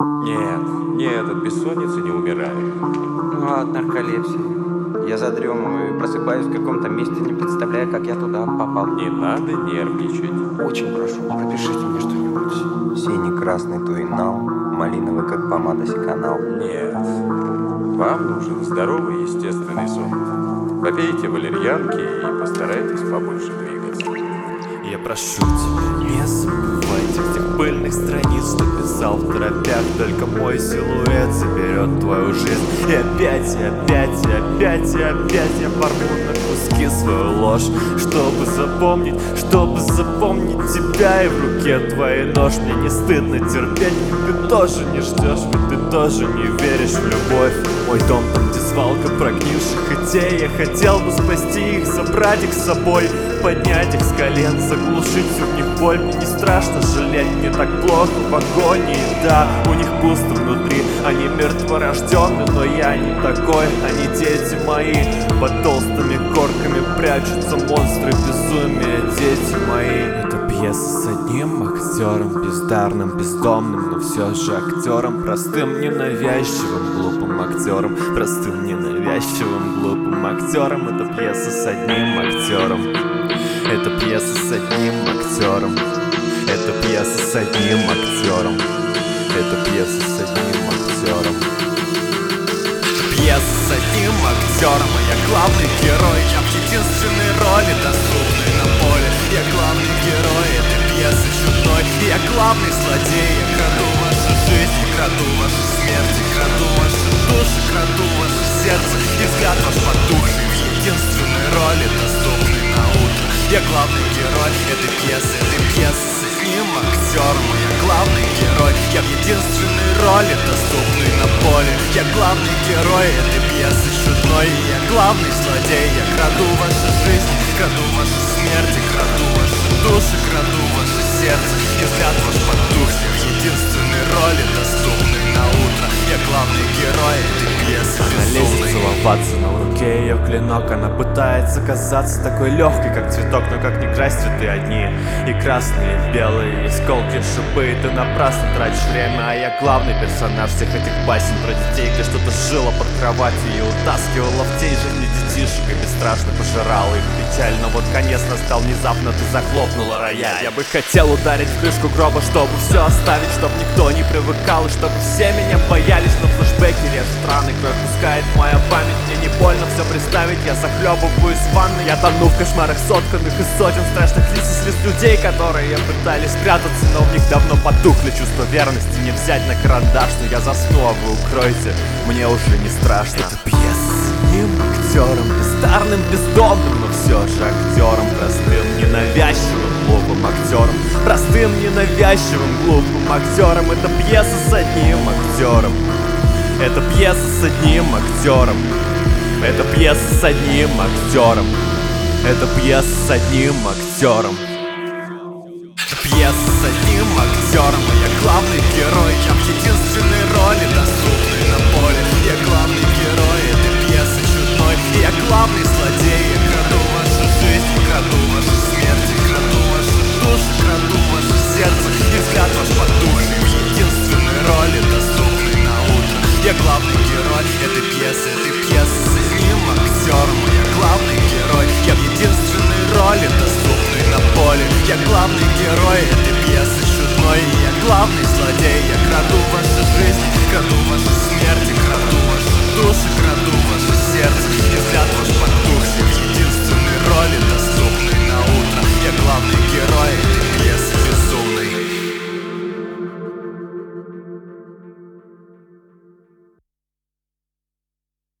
Нет, нет, от бессонницы не умираю. Ну а от нарколепсии? Я задремываю и просыпаюсь в каком-то месте, не представляя, как я туда попал. Не надо нервничать. Очень прошу, пропишите мне что-нибудь. Синий-красный туинал, малиновый, как помада секанал. Нет, вам нужен здоровый естественный сон. Попейте валерьянки и постарайтесь побольше двигаться. Я прошу тебя, не забывай тех пыльных страниц, что писал в торопях. Только мой силуэт заберет твою жизнь. И опять, и опять, и опять, и опять я порву на куски свою ложь, чтобы запомнить тебя. И в руке твоей нож. Мне не стыдно терпеть, ты тоже не ждешь, ведь ты тоже не веришь в любовь. Мой дом там, где свалка прогнивших идей. Я хотел бы спасти их, забрать их с собой, поднять их с колен, заглушить всю в них боль. Мне не страшно жалеть, мне так плохо в агонии. Да, у них пусто внутри, они мертворожденны, но я не такой, они дети мои. Под толстыми корками прячутся монстры безумия, дети мои. Это пьеса с одним актером, бездарным, бездомным, но все же актером, простым, ненавязчивым, глупым актером, простым, ненавязчивым, глупым актером. Это пьеса с одним актером. Это пьеса с одним актером. Это пьеса с одним актером. Это пьеса с одним актером. Пьеса с одним актером, а я главный герой. Я в единственной роли, доступной на поле. Я главный герой этой пьесы чудной. Я главный злодей, я краду вашу жизнь, краду вашу смерть, краду ваши души, краду ваше сердце. И взгляд ваш потухший в единственной роли, доступной на утро. Я главный герой этой пьесы с одним актером. Я главный герой, я в единственной роли, доступной на поле. Я главный герой этой пьесы чудной. Я главный злодей, я краду вашу жизнь, краду вашу смерть, краду ваши души, краду ваше сердце. И взгляд ваш потухший в единственной роли, доступной на утро. Я главный герой этой пьесы. Она лезет целоваться, но в руке ее клинок. Она пытается казаться такой легкой, как цветок, но как ни крась, цветы одни. И красные, и белые, и сколки, шипы. Ты напрасно тратишь время, а я главный персонаж всех этих басен про детей, где что-то жило под кроватью и утаскивало в тень жизни детишек и бесстрашно пожирала их печаль. Но вот конец настал внезапно, ты захлопнула рояль. Я бы хотел ударить в крышку гроба, чтобы все оставить, чтобы никто не привыкал, и чтобы все меня боялись. Но флешбеки режут раны, кровь пускает моя память. Мне не больно все представить, я захлебываюсь в ванной. Я тону в кошмарах сотканных из сотен страшных лиц и слез людей, которые пытались спрятаться, но в них давно потухли чувство верности. Не взять на карандаш, но я засну, а вы укройте, мне уже не страшно. Это пьеса с одним актером, бездарным, бездомным, но все же актером, простым, ненавязчивым, глупым актером, простым, ненавязчивым, глупым актером. Это пьеса с одним актером. Это пьеса с одним актером. Это пьеса с одним актером. Это пьеса с одним актером.